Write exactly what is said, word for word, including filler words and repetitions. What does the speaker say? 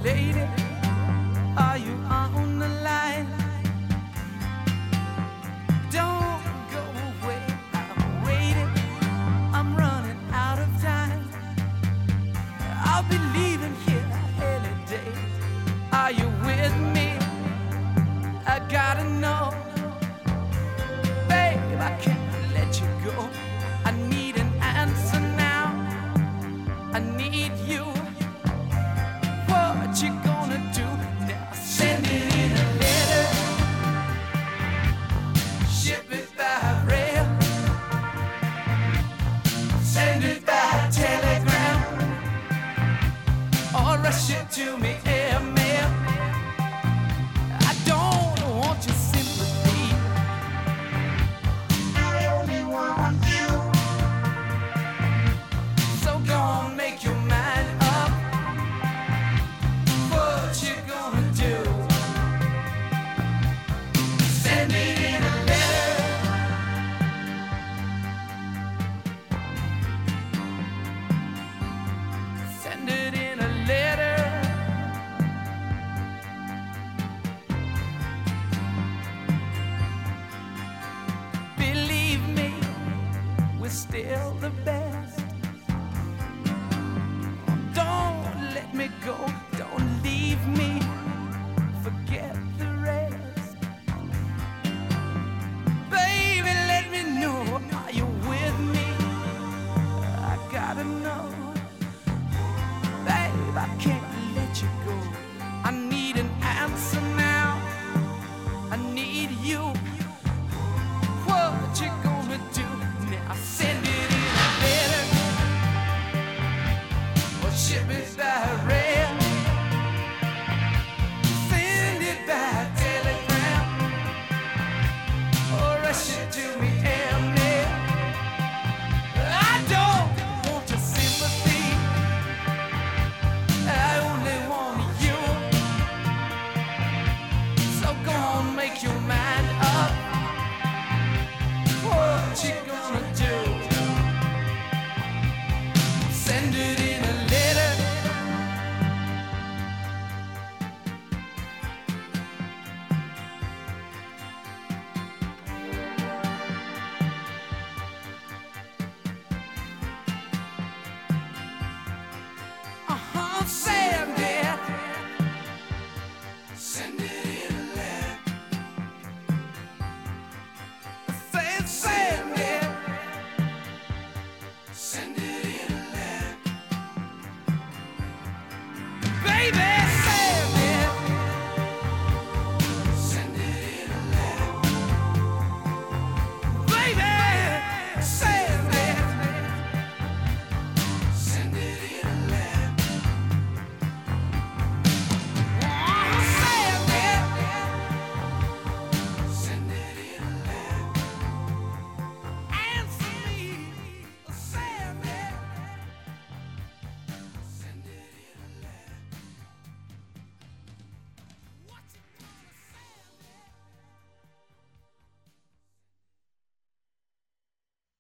lady, are you on the line? Don't go away, I'm waiting, I'm running out of time. I'll be leaving here any day. Are you with me? I gotta know. Babe, I can't let you go. I need an answer now. I need you. What you gonna do now? Send it in a letter, ship it by rail, send it by telegram, or rush it to me airmail. I don't want your sympathy, I only want you. So go on, make your mind up. What you gonna do? Send it in a letter, send it in a letter. Believe me, we're still the best. Don't let me go, don't leave me, forget the rest. Baby, let me know, are you with me? I gotta know. Babe, I can't let you go. I need an answer now. I need you. What you gonna do now? Send it in a letter, or ship it by rail.